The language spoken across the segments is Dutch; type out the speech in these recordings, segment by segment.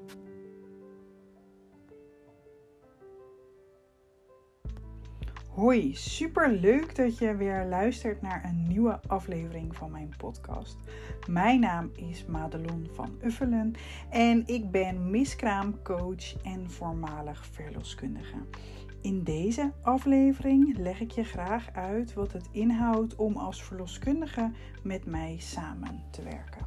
Hoi, super leuk dat je weer luistert naar een nieuwe aflevering van mijn podcast. Mijn naam is Madelon van Uffelen en ik ben miskraamcoach en voormalig verloskundige. In deze aflevering leg ik je graag uit wat het inhoudt om als verloskundige met mij samen te werken.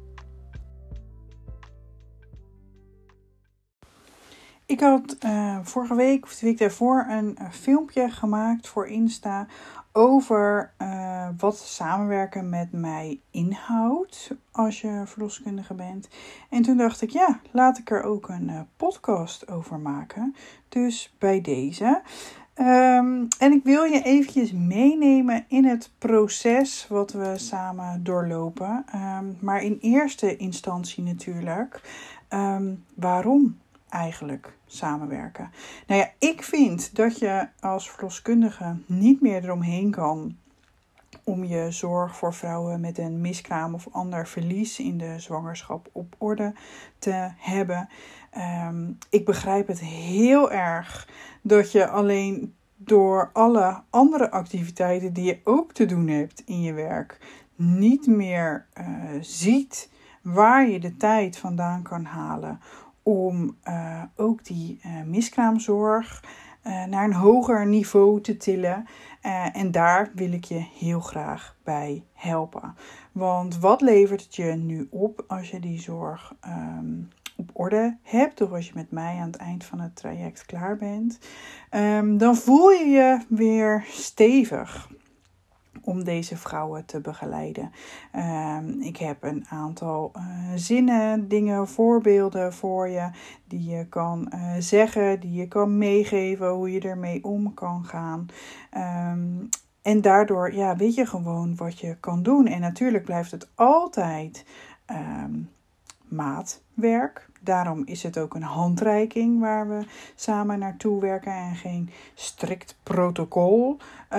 Ik had vorige week of de week daarvoor een filmpje gemaakt voor Insta over wat samenwerken met mij inhoudt als je verloskundige bent. En toen dacht ik, ja, laat ik er ook een podcast over maken. Dus bij deze. En ik wil je eventjes meenemen in het proces wat we samen doorlopen. Maar in eerste instantie natuurlijk, waarom eigenlijk samenwerken? Nou ja, ik vind dat je als verloskundige niet meer eromheen kan om je zorg voor vrouwen met een miskraam of ander verlies in de zwangerschap op orde te hebben. Ik begrijp het heel erg dat je alleen door alle andere activiteiten die je ook te doen hebt in je werk niet meer ziet waar je de tijd vandaan kan halen om ook die miskraamzorg naar een hoger niveau te tillen. En daar wil ik je heel graag bij helpen. Want wat levert het je nu op als je die zorg op orde hebt, of als je met mij aan het eind van het traject klaar bent? Dan voel je je weer stevig om deze vrouwen te begeleiden. Ik heb een aantal zinnen, dingen, voorbeelden voor je die je kan zeggen, die je kan meegeven, hoe je ermee om kan gaan. En daardoor weet je gewoon wat je kan doen. En natuurlijk blijft het altijd maatwerk. Daarom is het ook een handreiking waar we samen naartoe werken en geen strikt protocol.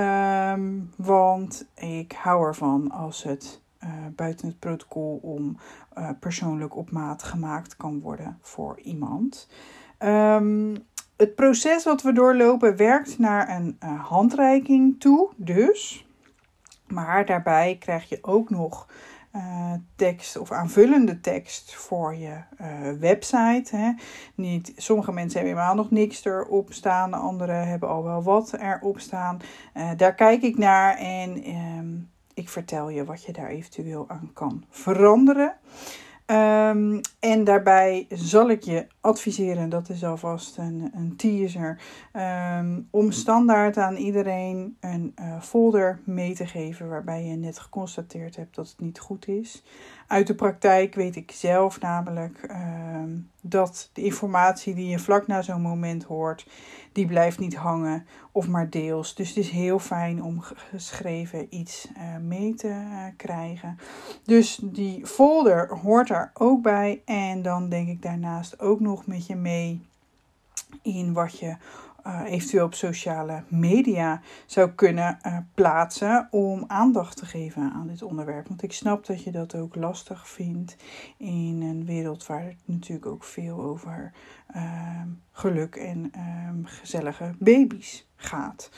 Want ik hou ervan als het buiten het protocol om persoonlijk op maat gemaakt kan worden voor iemand. Het proces wat we doorlopen werkt naar een handreiking toe, dus. Maar daarbij krijg je ook nog tekst of aanvullende tekst voor je website. Hè. Sommige mensen hebben helemaal nog niks erop staan. Anderen hebben al wel wat erop staan. Daar kijk ik naar en ik vertel je wat je daar eventueel aan kan veranderen. En daarbij zal ik je adviseren, dat is alvast een teaser, om standaard aan iedereen een folder mee te geven waarbij je net geconstateerd hebt dat het niet goed is. Uit de praktijk weet ik zelf namelijk dat de informatie die je vlak na zo'n moment hoort, die blijft niet hangen of maar deels. Dus het is heel fijn om geschreven iets mee te krijgen. Dus die folder hoort er ook bij. En dan denk ik daarnaast ook nog met je mee in wat je eventueel op sociale media zou kunnen plaatsen om aandacht te geven aan dit onderwerp. Want ik snap dat je dat ook lastig vindt in een wereld waar het natuurlijk ook veel over geluk en gezellige baby's gaat.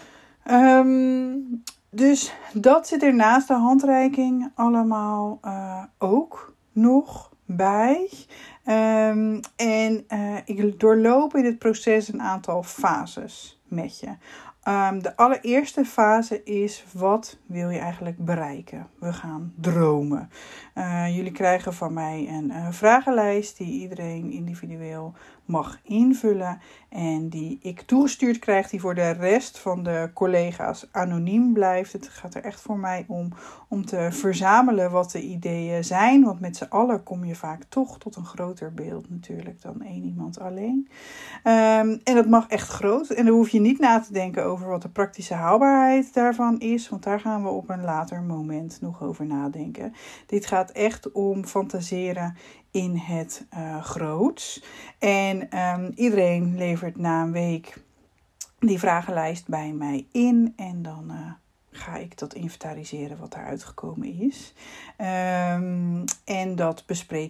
Dus dat zit er naast de handreiking allemaal ook nog bij. Ik doorloop in het proces een aantal fases met je. De allereerste fase is, wat wil je eigenlijk bereiken? We gaan dromen. Jullie krijgen van mij een vragenlijst die iedereen individueel mag invullen. En die ik toegestuurd krijg, die voor de rest van de collega's anoniem blijft. Het gaat er echt voor mij om te verzamelen wat de ideeën zijn. Want met z'n allen kom je vaak toch tot een groter beeld natuurlijk dan één iemand alleen. En dat mag echt groot. En dan hoef je niet na te denken over wat de praktische haalbaarheid daarvan is. Want daar gaan we op een later moment nog over nadenken. Dit gaat echt om fantaseren in het groots. En iedereen levert na een week die vragenlijst bij mij in. En dan ga ik dat inventariseren wat daaruit gekomen is. En dat bespreek ik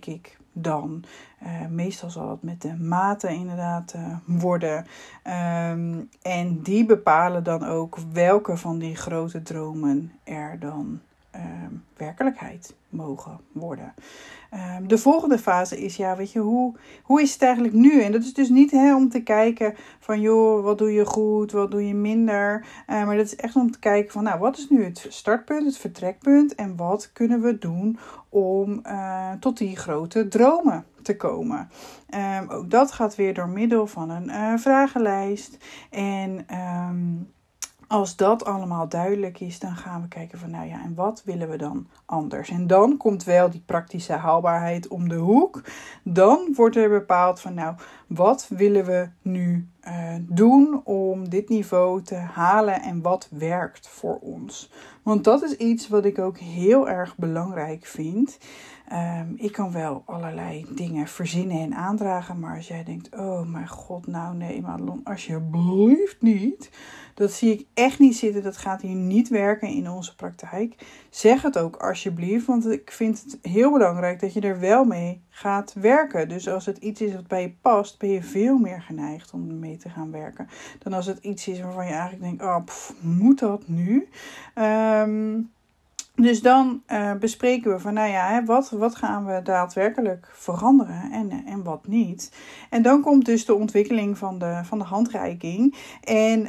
dan. Meestal zal het met de maten inderdaad worden. En die bepalen dan ook welke van die grote dromen er dan werkelijkheid mogen worden. De volgende fase is, weet je, hoe is het eigenlijk nu? En dat is dus niet om te kijken van, joh, wat doe je goed, wat doe je minder? Maar dat is echt om te kijken van, wat is nu het startpunt, het vertrekpunt? En wat kunnen we doen om tot die grote dromen te komen? Ook dat gaat weer door middel van een vragenlijst. En als dat allemaal duidelijk is, dan gaan we kijken van, en wat willen we dan anders? En dan komt wel die praktische haalbaarheid om de hoek. Dan wordt er bepaald van, wat willen we nu doen om dit niveau te halen en wat werkt voor ons? Want dat is iets wat ik ook heel erg belangrijk vind. Ik kan wel allerlei dingen verzinnen en aandragen, maar als jij denkt, oh mijn god, nee Madelon, alsjeblieft niet. Dat zie ik echt niet zitten, dat gaat hier niet werken in onze praktijk. Zeg het ook alsjeblieft, want ik vind het heel belangrijk dat je er wel mee gaat werken. Dus als het iets is wat bij je past, ben je veel meer geneigd om ermee te gaan werken. Dan als het iets is waarvan je eigenlijk denkt, moet dat nu? Dus dan bespreken we van, wat gaan we daadwerkelijk veranderen en wat niet. En dan komt dus de ontwikkeling van de handreiking. En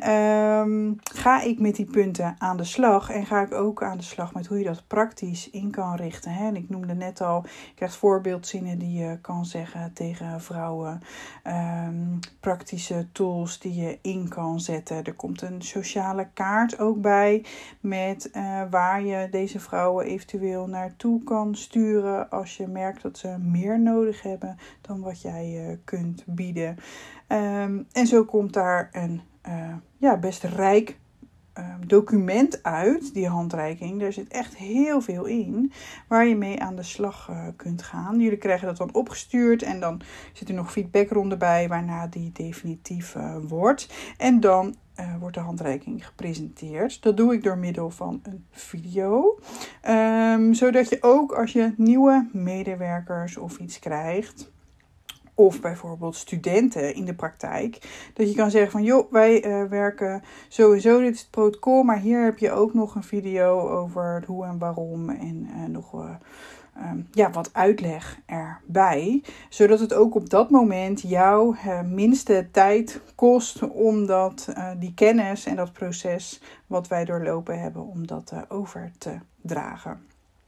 ga ik met die punten aan de slag. En ga ik ook aan de slag met hoe je dat praktisch in kan richten. En ik noemde net al, je krijgt voorbeeldzinnen die je kan zeggen tegen vrouwen. Praktische tools die je in kan zetten. Er komt een sociale kaart ook bij met waar je deze vrouwen eventueel naartoe kan sturen als je merkt dat ze meer nodig hebben dan wat jij kunt bieden. En zo komt daar een best rijk document uit, die handreiking. Daar zit echt heel veel in waar je mee aan de slag kunt gaan. Jullie krijgen dat dan opgestuurd en dan zit er nog feedbackronde bij waarna die definitief wordt. En dan wordt de handreiking gepresenteerd. Dat doe ik door middel van een video. Zodat je ook als je nieuwe medewerkers of iets krijgt, of bijvoorbeeld studenten in de praktijk, dat je kan zeggen van, joh, wij werken sowieso, dit is het protocol, maar hier heb je ook nog een video over het hoe en waarom en nog wat uitleg erbij. Zodat het ook op dat moment jouw minste tijd kost om die kennis en dat proces wat wij doorlopen hebben, om dat over te dragen.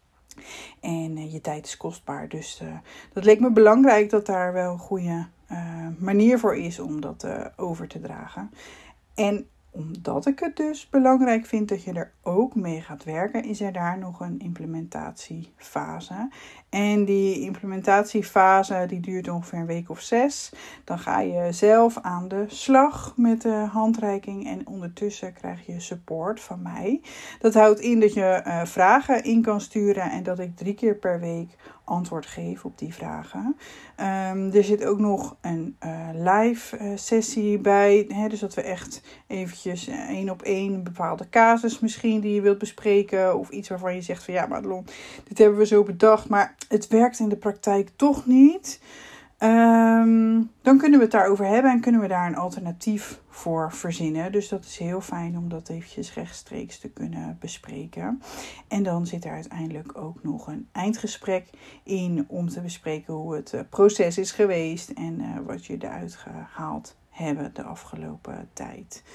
En je tijd is kostbaar. Dus dat leek me belangrijk dat daar wel een goede manier voor is om dat over te dragen. En omdat ik het dus belangrijk vind dat je er ook mee gaat werken, is er daar nog een implementatiefase. En die implementatiefase die duurt ongeveer een week of 6. Dan ga je zelf aan de slag met de handreiking en ondertussen krijg je support van mij. Dat houdt in dat je vragen in kan sturen en dat ik 3 keer per week antwoord geef op die vragen. Er zit ook nog een live sessie bij. Dus dat we echt eventjes 1 op 1 een bepaalde casus misschien die je wilt bespreken. Of iets waarvan je zegt van, Madelon, dit hebben we zo bedacht, maar het werkt in de praktijk toch niet. Dan kunnen we het daarover hebben en kunnen we daar een alternatief voor verzinnen. Dus dat is heel fijn om dat eventjes rechtstreeks te kunnen bespreken. En dan zit er uiteindelijk ook nog een eindgesprek in om te bespreken hoe het proces is geweest en wat je eruit gehaald hebben de afgelopen tijd.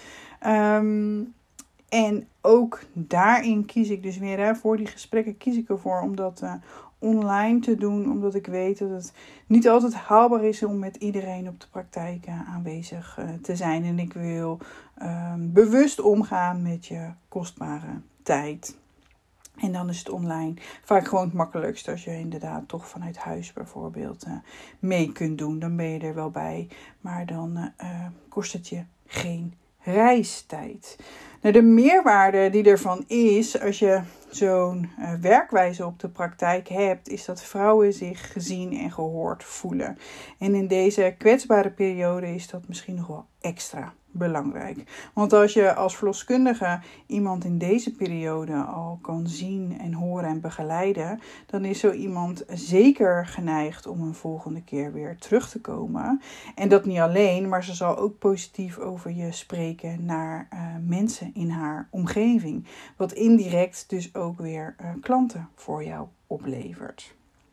En ook daarin kies ik dus weer, voor die gesprekken kies ik ervoor om dat online te doen, omdat ik weet dat het niet altijd haalbaar is om met iedereen op de praktijk aanwezig te zijn. En ik wil bewust omgaan met je kostbare tijd. En dan is het online vaak gewoon het makkelijkst als je inderdaad toch vanuit huis bijvoorbeeld mee kunt doen. Dan ben je er wel bij, maar dan kost het je geen reistijd. Nou, de meerwaarde die ervan is als je zo'n werkwijze op de praktijk hebt, is dat vrouwen zich gezien en gehoord voelen. En in deze kwetsbare periode is dat misschien nog wel extra belangrijk. Want als je als verloskundige iemand in deze periode al kan zien en horen en begeleiden, dan is zo iemand zeker geneigd om een volgende keer weer terug te komen. En dat niet alleen, maar ze zal ook positief over je spreken naar mensen in haar omgeving. Wat indirect dus ook weer klanten voor jou oplevert.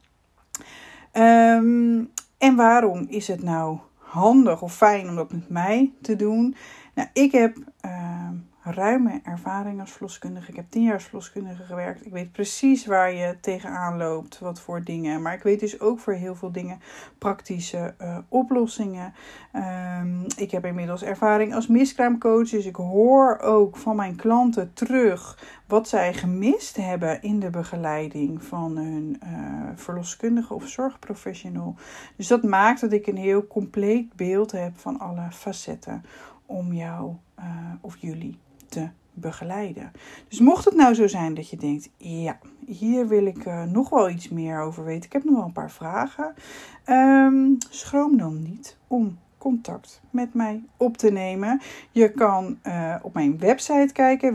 En waarom is het nou handig of fijn om dat met mij te doen? Nou, ik heb ruime ervaring als verloskundige. Ik heb 10 jaar als verloskundige gewerkt. Ik weet precies waar je tegenaan loopt, wat voor dingen. Maar ik weet dus ook voor heel veel dingen praktische oplossingen. Ik heb inmiddels ervaring als miskraamcoach. Dus ik hoor ook van mijn klanten terug wat zij gemist hebben in de begeleiding van hun verloskundige of zorgprofessional. Dus dat maakt dat ik een heel compleet beeld heb van alle facetten om jou of jullie te begeleiden. Dus mocht het nou zo zijn dat je denkt, ja, hier wil ik nog wel iets meer over weten. Ik heb nog wel een paar vragen. Schroom dan niet om contact met mij op te nemen. Je kan op mijn website kijken,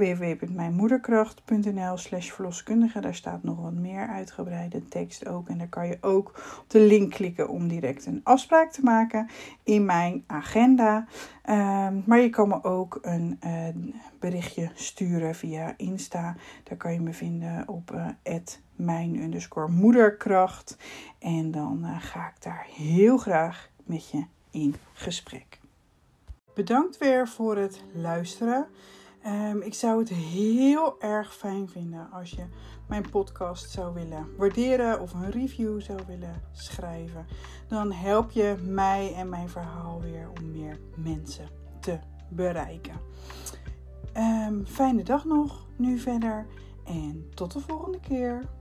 www.mijnmoederkracht.nl/verloskundige. Daar staat nog wat meer uitgebreide tekst ook. En daar kan je ook op de link klikken om direct een afspraak te maken in mijn agenda. Maar je kan me ook een berichtje sturen via Insta. Daar kan je me vinden op @mijn_moederkracht. En dan ga ik daar heel graag met je in gesprek. Bedankt weer voor het luisteren. Ik zou het heel erg fijn vinden als je mijn podcast zou willen waarderen of een review zou willen schrijven. Dan help je mij en mijn verhaal weer om meer mensen te bereiken. Fijne dag nog, nu verder en tot de volgende keer.